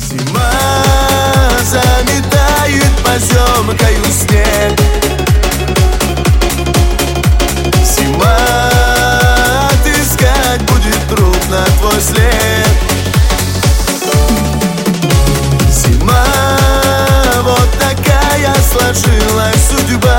Зима заметает поземкою снег. Зима, отыскать будет трудно твой след. Зима, вот такая сложилась судьба.